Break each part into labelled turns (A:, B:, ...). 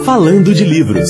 A: Falando de Livros.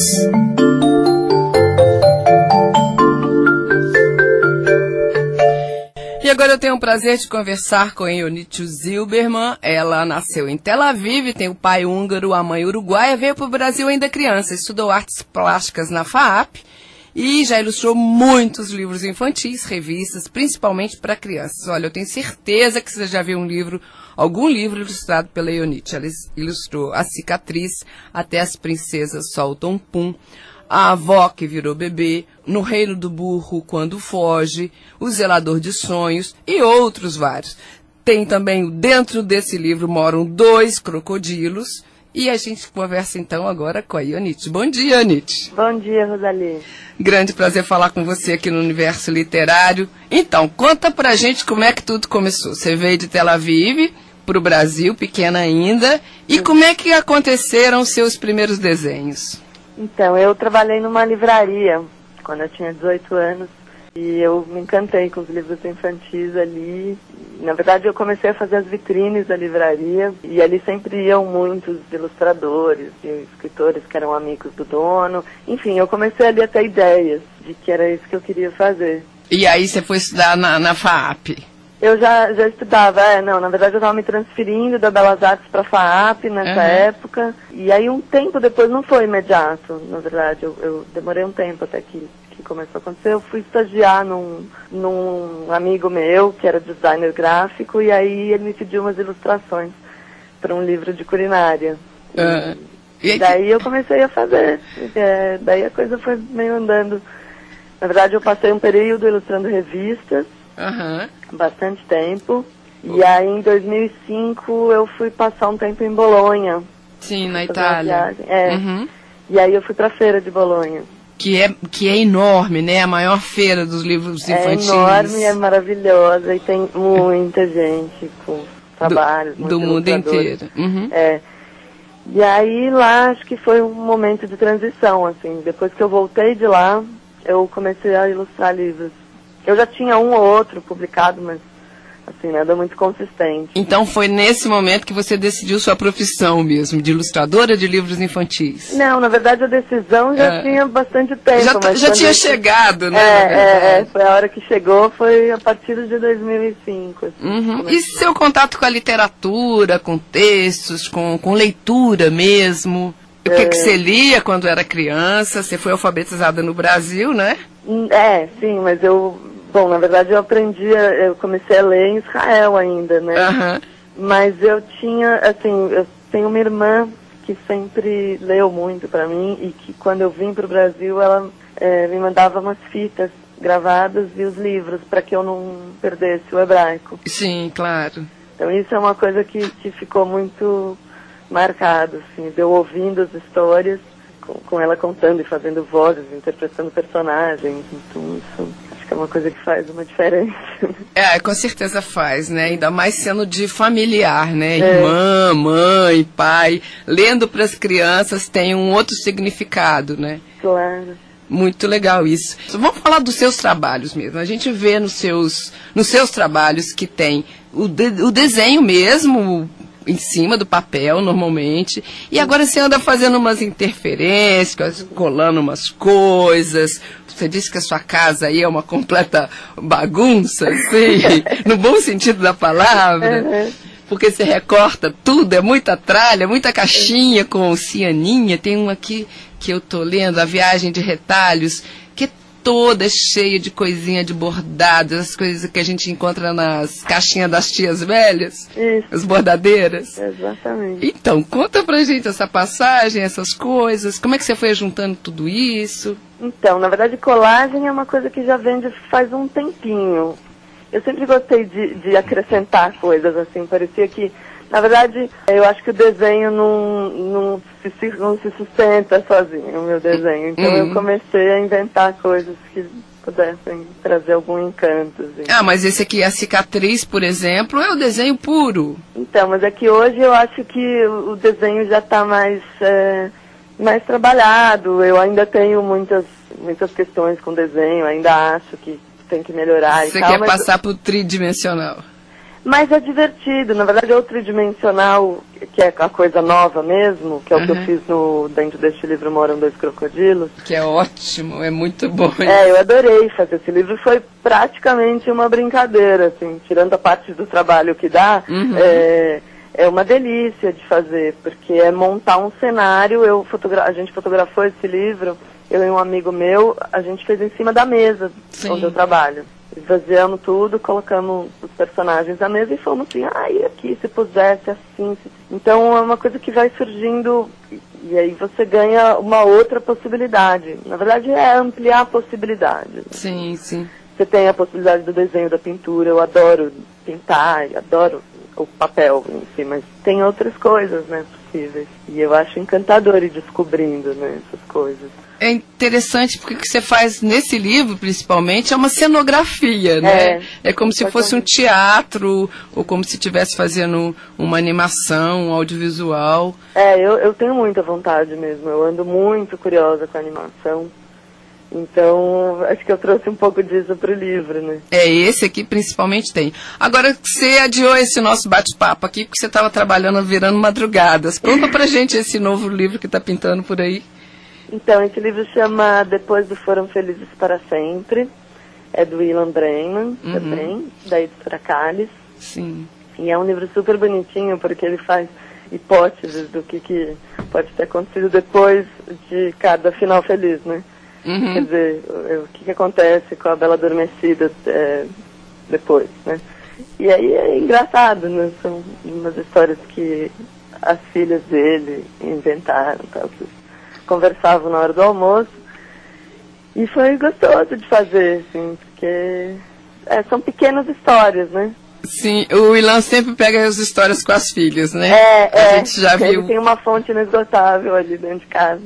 B: E agora eu tenho o prazer de conversar com Ionitch Zilberman. Ela nasceu em Tel Aviv, tem o pai húngaro, a mãe uruguaia, veio para o Brasil ainda criança, estudou artes plásticas na FAAP e já ilustrou muitos livros infantis, revistas, principalmente para crianças. Olha, eu tenho certeza que você já viu algum livro ilustrado pela Ionitch. Ela ilustrou A Cicatriz, Até as Princesas Soltam Pum, A Avó que Virou Bebê, No Reino do Burro Quando Foge, O Zelador de Sonhos e outros vários. Tem também, dentro desse livro, moram 2 crocodilos. E a gente conversa então agora com a Ionitch. Bom dia, Ionitch.
C: Bom dia, Rosalie.
B: Grande prazer falar com você aqui no Universo Literário. Então, conta pra gente como é que tudo começou. Você veio de Tel Aviv pro Brasil, pequena ainda. E como é que aconteceram os seus primeiros desenhos?
C: Então, eu trabalhei numa livraria quando eu tinha 18 anos e eu me encantei com os livros infantis ali. Na verdade, eu comecei a fazer as vitrines da livraria e ali sempre iam muitos ilustradores e escritores que eram amigos do dono. Enfim, eu comecei ali a ter ideias de que era isso que eu queria fazer.
B: E aí você foi estudar na FAAP?
C: Eu já estudava, na verdade eu estava me transferindo da Belas Artes para a FAAP nessa época. E aí um tempo depois, não foi imediato, na verdade, eu demorei um tempo até que começou a acontecer. Eu fui estagiar num amigo meu, que era designer gráfico, e aí ele me pediu umas ilustrações para um livro de culinária. E daí eu comecei a fazer, daí a coisa foi meio andando. Na verdade eu passei um período ilustrando revistas, bastante tempo. E aí em 2005 eu fui passar um tempo em Bolonha.
B: Sim, na Itália.
C: E aí eu fui para a feira de Bolonha.
B: Que é enorme, né? A maior feira dos livros infantis.
C: É enorme, é maravilhosa e tem muita gente com trabalhos.
B: Do mundo inteiro.
C: E aí lá acho que foi um momento de transição, assim. Depois que eu voltei de lá, eu comecei a ilustrar livros. Eu já tinha um ou outro publicado, mas assim, nada muito consistente.
B: Então foi nesse momento que você decidiu sua profissão mesmo, de ilustradora de livros infantis?
C: Não, na verdade a decisão já tinha bastante tempo.
B: Já tinha chegado, né?
C: Foi a hora que chegou, foi a partir de 2005. Assim,
B: E seu contato com a literatura, com textos, com leitura mesmo? O que você lia quando era criança? Você foi alfabetizada no Brasil, né?
C: Sim, mas Bom, na verdade eu comecei a ler em Israel ainda, né? Mas eu tinha, assim, eu tenho uma irmã que sempre leu muito pra mim e que quando eu vim pro Brasil ela me mandava umas fitas gravadas e os livros para que eu não perdesse o hebraico.
B: Sim, claro.
C: Então isso é uma coisa que ficou muito marcado, assim, de eu ouvindo as histórias, com ela contando e fazendo vozes, interpretando personagens, então isso acho que é uma coisa que faz uma diferença.
B: Com certeza faz, né? Ainda mais sendo de familiar, né? Irmã, mãe, pai, lendo para as crianças tem um outro significado, né?
C: Claro.
B: Muito legal isso. Vamos falar dos seus trabalhos mesmo. A gente vê nos seus trabalhos que tem o desenho mesmo, em cima do papel, normalmente. E agora você anda fazendo umas interferências, colando umas coisas. Você disse que a sua casa aí é uma completa bagunça, assim, no bom sentido da palavra. Porque você recorta tudo, é muita tralha, muita caixinha com cianinha. Tem uma aqui que eu tô lendo, A Viagem de Retalhos, que é toda cheia de coisinha de bordado, as coisas que a gente encontra nas caixinhas das tias velhas, as bordadeiras.
C: Exatamente.
B: Então, conta pra gente essa passagem, essas coisas, como é que você foi juntando tudo isso?
C: Então, na verdade, colagem é uma coisa que já vem faz um tempinho. Eu sempre gostei de acrescentar coisas, assim, parecia que, na verdade, eu acho que o desenho não se sustenta sozinho, o meu desenho. Então eu comecei a inventar coisas que pudessem trazer algum encanto. Assim.
B: Mas esse aqui, A Cicatriz, por exemplo, é o desenho puro.
C: Então, mas é que hoje eu acho que o desenho já está mais trabalhado. Eu ainda tenho muitas questões com desenho, ainda acho que tem que melhorar
B: Você
C: e tal.
B: Você quer passar pro tridimensional?
C: Mas é divertido, na verdade é o tridimensional, que é a coisa nova mesmo, que é o que eu fiz dentro deste livro Moram Dois Crocodilos.
B: Que é ótimo, é muito bom.
C: Eu adorei fazer esse livro, foi praticamente uma brincadeira, assim, tirando a parte do trabalho que dá, é uma delícia de fazer, porque é montar um cenário, a gente fotografou esse livro, eu e um amigo meu, a gente fez em cima da mesa onde eu trabalho. Esvaziamos tudo, colocamos os personagens na mesa e fomos assim, e aqui, se pusesse assim. Então é uma coisa que vai surgindo e aí você ganha uma outra possibilidade. Na verdade é ampliar a possibilidade.
B: Sim, sim.
C: Você tem a possibilidade do desenho, da pintura, eu adoro pintar, adoro o papel em si, mas tem outras coisas, né, possíveis. E eu acho encantador ir descobrindo, né, essas coisas.
B: É interessante porque o que você faz nesse livro, principalmente, é uma cenografia, né? É como se fosse um teatro, ou como se estivesse fazendo uma animação, um audiovisual.
C: Eu tenho muita vontade mesmo, eu ando muito curiosa com a animação. Então, acho que eu trouxe um pouco disso para o livro, né?
B: Esse aqui principalmente tem. Agora, você adiou esse nosso bate-papo aqui, porque você estava trabalhando virando madrugadas. Conta pra gente esse novo livro que está pintando por aí.
C: Então, esse livro chama Depois do Foram Felizes para Sempre. É do Ilan Brennan, também, da editora Cáliz.
B: Sim.
C: E é um livro super bonitinho, porque ele faz hipóteses do que pode ter acontecido depois de cada final feliz, né? Quer dizer, o que acontece com a Bela Adormecida depois, né? E aí é engraçado, né? São umas histórias que as filhas dele inventaram, tal, conversavam na hora do almoço. E foi gostoso de fazer, assim, porque são pequenas histórias, né?
B: Sim, o Ilan sempre pega as histórias com as filhas, né? A gente já viu.
C: Ele tem uma fonte inesgotável ali dentro de casa.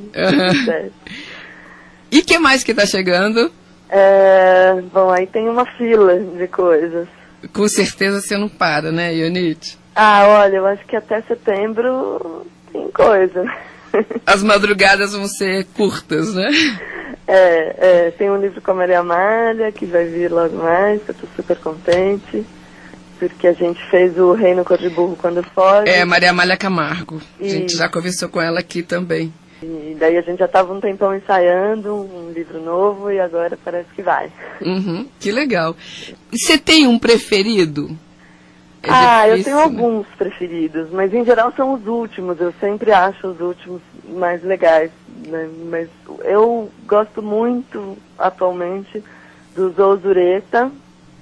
B: E o que mais que tá chegando?
C: Bom, aí tem uma fila de coisas.
B: Com certeza você não para, né, Ionite?
C: Olha, eu acho que até setembro tem coisa.
B: As madrugadas vão ser curtas, né?
C: Tem um livro com a Maria Amália, que vai vir logo mais, eu tô super contente, porque a gente fez o Reino Cor de Burro quando foge.
B: Maria Amália Camargo. A gente já conversou com ela aqui também.
C: E daí a gente já estava um tempão ensaiando um livro novo e agora parece que vai.
B: Que legal. Você tem um preferido?
C: Eu tenho alguns preferidos, mas em geral são os últimos. Eu sempre acho os últimos mais legais, né? Mas eu gosto muito, atualmente, do Zouzureta.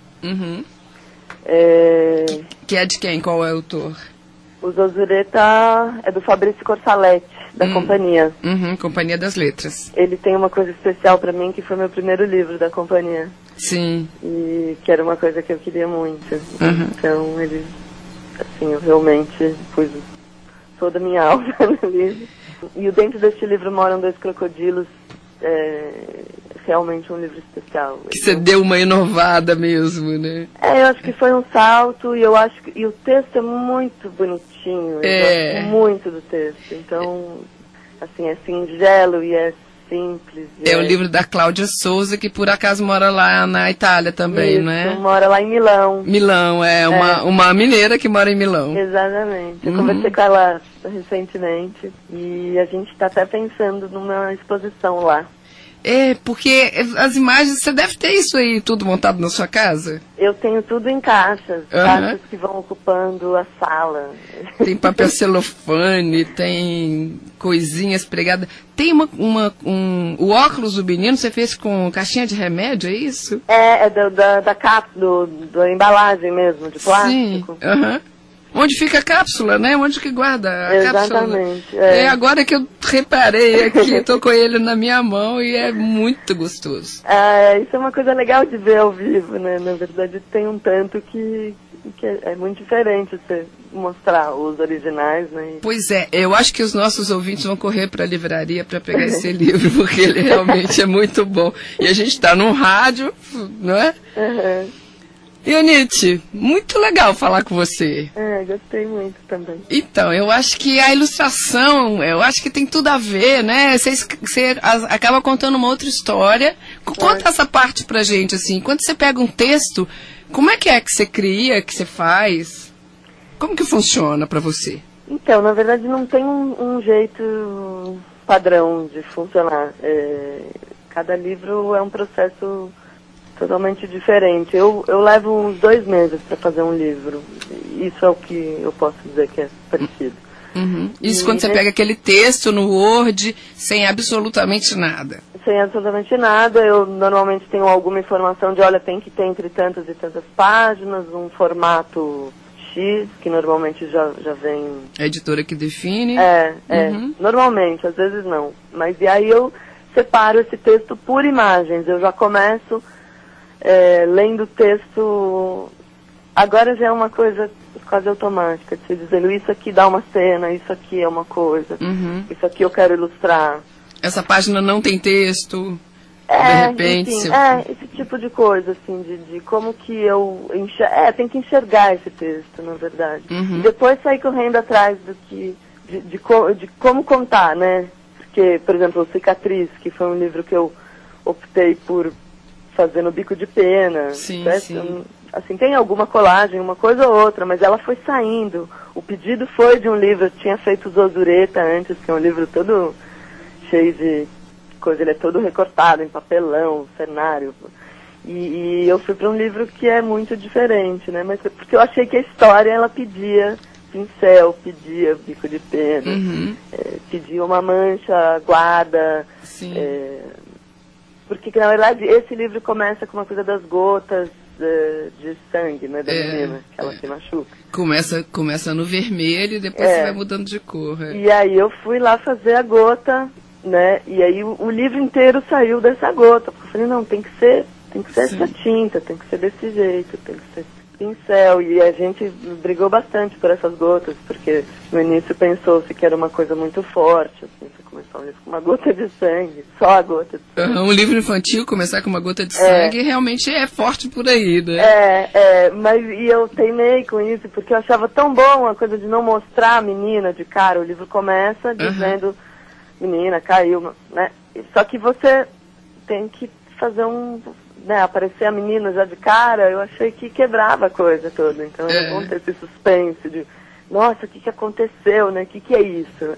B: Que é de quem? Qual é o autor?
C: O Zouzureta é do Fabrício Corsaletti, da Companhia.
B: Companhia das Letras.
C: Ele tem uma coisa especial para mim, que foi meu primeiro livro da Companhia.
B: Sim.
C: E que era uma coisa que eu queria muito. Então, ele, assim, eu realmente pus toda a minha alma no livro. E dentro deste livro Moram Dois Crocodilos, realmente um livro especial.
B: Que você deu uma inovada mesmo, né?
C: Eu acho que foi um salto e eu acho que o texto é muito bonitinho. Eu gosto muito do texto. Então, assim, é singelo e é simples.
B: É o livro da Cláudia Souza, que por acaso mora lá na Itália também,
C: Isso,
B: né?
C: Mora lá em Milão.
B: Milão, uma mineira que mora em Milão.
C: Exatamente. Eu conversei com ela recentemente e a gente está até pensando numa exposição lá.
B: Porque as imagens, você deve ter isso aí tudo montado na sua casa?
C: Eu tenho tudo em caixas, caixas que vão ocupando a sala.
B: Tem papel celofane, tem coisinhas pregadas. Tem o óculos do menino, você fez com caixinha de remédio, é isso?
C: Da cápsula, da embalagem mesmo, de plástico.
B: Sim, Onde fica a cápsula, né? Onde que guarda a
C: Exatamente,
B: cápsula? Agora que eu reparei aqui, tô com ele na minha mão e é muito gostoso.
C: Isso é uma coisa legal de ver ao vivo, né? Na verdade, tem um tanto que é muito diferente você mostrar os originais, né?
B: Pois eu acho que os nossos ouvintes vão correr para a livraria para pegar esse livro, porque ele realmente é muito bom. E a gente está num rádio, não é? Ionite, muito legal falar com você.
C: Gostei muito também.
B: Então, eu acho que a ilustração, eu acho que tem tudo a ver, né? Você acaba contando uma outra história. Conta essa parte pra gente, assim. Quando você pega um texto, Como é que você cria, que você faz? Como que funciona para você?
C: Então, na verdade, não tem um jeito padrão de funcionar. Cada livro é um processo totalmente diferente. Eu levo uns 2 meses para fazer um livro. Isso é o que eu posso dizer que é parecido.
B: Uhum. Isso quando você pega aquele texto no Word, sem absolutamente nada.
C: Sem absolutamente nada. Eu normalmente tenho alguma informação de, olha, tem que ter entre tantas e tantas páginas, um formato X, que normalmente já vem...
B: A editora que define.
C: Uhum. Normalmente, às vezes não. Mas e aí eu separo esse texto por imagens. Eu já começo lendo o texto... Agora já é uma coisa quase automática, de se dizendo, isso aqui dá uma cena, isso aqui é uma coisa, isso aqui eu quero ilustrar.
B: Essa página não tem texto, de repente...
C: Enfim, esse tipo de coisa, assim, de como que eu tem que enxergar esse texto, na verdade. E depois sair correndo atrás do que, de como contar, né? Porque, por exemplo, o Cicatriz, que foi um livro que eu optei por fazer no Bico de Pena.
B: Sim,
C: certo?
B: sim.
C: Assim, tem alguma colagem, uma coisa ou outra, mas ela foi saindo. O pedido foi de um livro, eu tinha feito Zosureta antes, que é um livro todo cheio de coisa, ele é todo recortado em papelão, cenário. E eu fui para um livro que é muito diferente, né? Mas porque eu achei que a história, ela pedia pincel, pedia bico de pena, pedia uma mancha, guarda.
B: Sim.
C: Porque, na verdade, esse livro começa com uma coisa das gotas de sangue, né, da menina, que ela se machuca.
B: Começa no vermelho e depois você vai mudando de cor.
C: E aí eu fui lá fazer a gota, né, e aí o livro inteiro saiu dessa gota. Porque eu falei, não, tem que ser essa tinta, tem que ser desse jeito, tem que ser pincel. E a gente brigou bastante por essas gotas, porque no início pensou-se que era uma coisa muito forte, assim, você começar um livro com uma gota de sangue, só a gota de sangue.
B: Um livro infantil começar com uma gota de sangue realmente é forte por aí, né?
C: Mas eu teimei com isso, porque eu achava tão bom a coisa de não mostrar a menina de cara. O livro começa dizendo, menina, caiu, né? Só que você tem que fazer aparecer a menina já de cara. Eu achei que quebrava a coisa toda. Então eu não ter esse suspense de, nossa, o que aconteceu, né? O que é isso?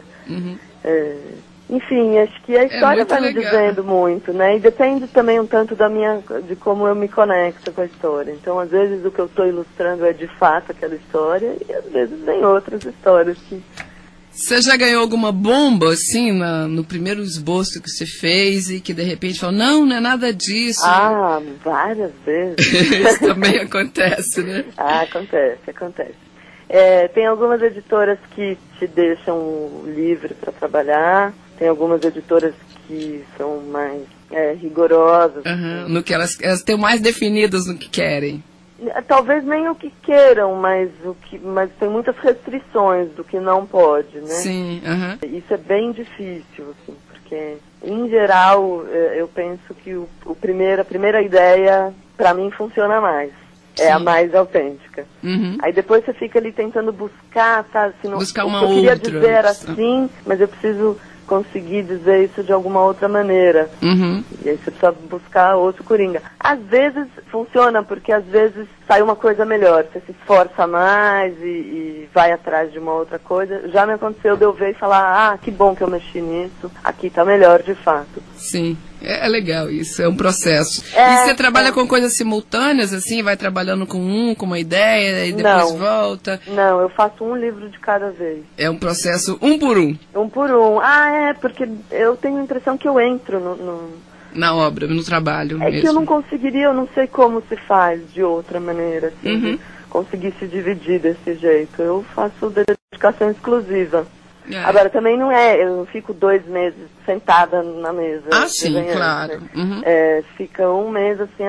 C: Enfim, acho que a história vai me dizendo muito, né? E depende também um tanto de como eu me conecto com a história. Então, às vezes, o que eu estou ilustrando é de fato aquela história, e às vezes vem outras histórias que...
B: Você já ganhou alguma bomba, assim, no primeiro esboço que você fez e que de repente falou, não é nada disso?
C: Várias vezes.
B: Isso também acontece, né?
C: Acontece. Tem algumas editoras que te deixam livre para trabalhar, tem algumas editoras que são mais rigorosas.
B: No que elas têm mais definidas no que querem.
C: Talvez nem o que queiram, mas tem muitas restrições do que não pode, né?
B: Sim,
C: Isso é bem difícil, assim, porque, em geral, eu penso que a primeira ideia, para mim, funciona mais. É a mais autêntica. Aí depois você fica ali tentando buscar, sabe?
B: Buscar uma
C: outra. Eu queria
B: outra.
C: dizer assim, mas eu preciso conseguir dizer isso de alguma outra maneira. E aí você precisa buscar outro coringa. Às vezes funciona, porque às vezes sai uma coisa melhor. Você se esforça mais e vai atrás de uma outra coisa. Já me aconteceu de eu ver e falar, que bom que eu mexi nisso. Aqui tá melhor, de fato.
B: Sim, é legal isso, é um processo. E você trabalha com coisas simultâneas, assim? Vai trabalhando com uma ideia e depois volta?
C: Não, eu faço um livro de cada vez.
B: É um processo um por um?
C: Um por um. Porque eu tenho a impressão que eu entro
B: na obra, no trabalho mesmo.
C: Que eu não conseguiria, eu não sei como se faz de outra maneira, assim, de conseguir se dividir desse jeito. Eu faço dedicação exclusiva. Agora, também não eu não fico 2 meses sentada na mesa.
B: Sim, claro.
C: Né? Fica um mês assim,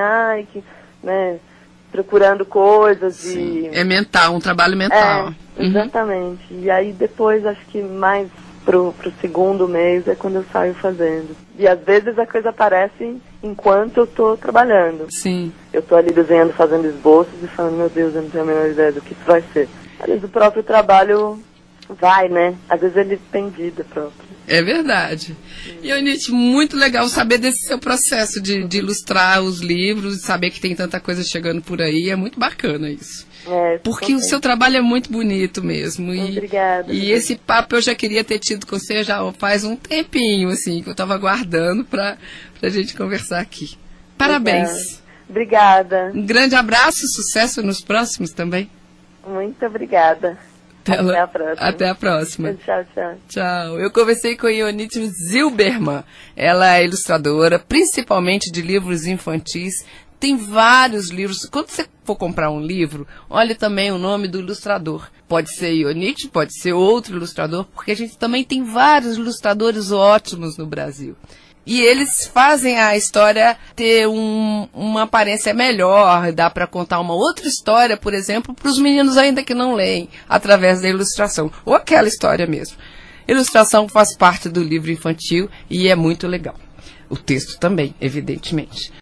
C: procurando coisas.
B: Sim. É mental, um trabalho mental.
C: Exatamente. E aí depois, acho que mais pro segundo mês é quando eu saio fazendo. E às vezes a coisa aparece enquanto eu tô trabalhando.
B: Sim.
C: Eu tô ali desenhando, fazendo esboços e falando, meu Deus, eu não tenho a menor ideia do que isso vai ser. Às vezes o próprio trabalho vai, né? Às vezes ele tem vida própria.
B: É verdade. Ionite, muito legal saber desse seu processo de ilustrar os livros, saber que tem tanta coisa chegando por aí, é muito bacana isso. Porque o seu trabalho é muito bonito mesmo.
C: Obrigada.
B: E esse papo eu já queria ter tido com você já faz um tempinho, assim, que eu estava aguardando pra gente conversar aqui. Parabéns.
C: Obrigada.
B: Um grande abraço, sucesso nos próximos também.
C: Muito obrigada. Até a próxima.
B: Até a próxima.
C: Tchau, tchau.
B: Tchau. Eu conversei com Ionite Zilberman. Ela é ilustradora, principalmente de livros infantis. Tem vários livros. Quando você for comprar um livro, olhe também o nome do ilustrador. Pode ser Ionite, pode ser outro ilustrador, porque a gente também tem vários ilustradores ótimos no Brasil. E eles fazem a história ter uma aparência melhor, dá para contar uma outra história, por exemplo, para os meninos ainda que não leem, através da ilustração, ou aquela história mesmo. Ilustração faz parte do livro infantil e é muito legal. O texto também, evidentemente.